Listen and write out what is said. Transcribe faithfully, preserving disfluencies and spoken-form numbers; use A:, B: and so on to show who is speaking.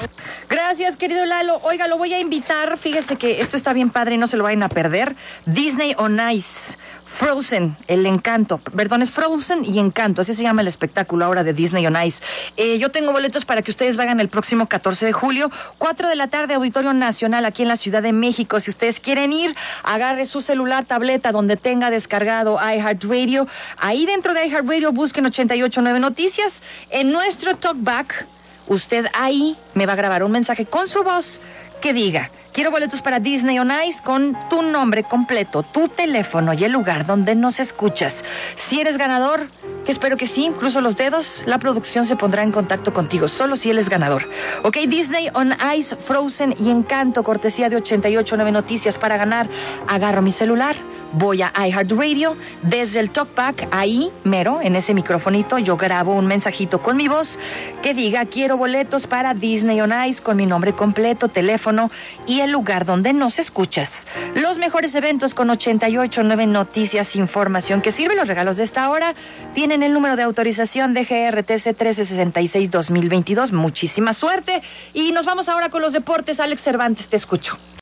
A: Gracias, querido Lalo. Oiga, lo voy a invitar. Fíjese que esto está bien padre y no se lo vayan a perder. Disney on Ice. Frozen, el encanto, perdón, es Frozen y Encanto, así se llama el espectáculo ahora de Disney on Ice. Eh, yo tengo boletos para que ustedes vayan el próximo catorce de julio, cuatro de la tarde, Auditorio Nacional, aquí en la Ciudad de México. Si ustedes quieren ir, agarre su celular, tableta, donde tenga descargado iHeartRadio. Ahí dentro de iHeartRadio busquen ochenta y ocho punto nueve Noticias. En nuestro talkback, usted ahí me va a grabar un mensaje con su voz que diga: quiero boletos para Disney on Ice, con tu nombre completo, tu teléfono y el lugar donde nos escuchas. Si eres ganador, que espero que sí, cruzo los dedos, la producción se pondrá en contacto contigo, solo si él es ganador. Ok, Disney on Ice, Frozen y Encanto, cortesía de ochenta y ocho punto nueve Noticias. Para ganar, agarro mi celular, voy a iHeartRadio, desde el talkback, ahí, mero, en ese microfonito, yo grabo un mensajito con mi voz que diga: quiero boletos para Disney on Ice, con mi nombre completo, teléfono y el lugar donde nos escuchas. Los mejores eventos con ochenta y ocho punto nueve Noticias, información que sirve. Los regalos de esta hora tienen el número de autorización de G R T C trece sesenta y seis dos mil veintidós. Muchísima suerte. Y nos vamos ahora con los deportes. Alex Cervantes, te escucho.